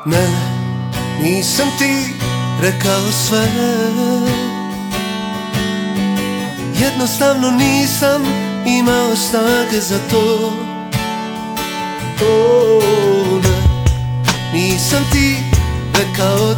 Ne, nisam ti rekao sve, jednostavno nisam imao snage za to. Ne, nisam ti rekao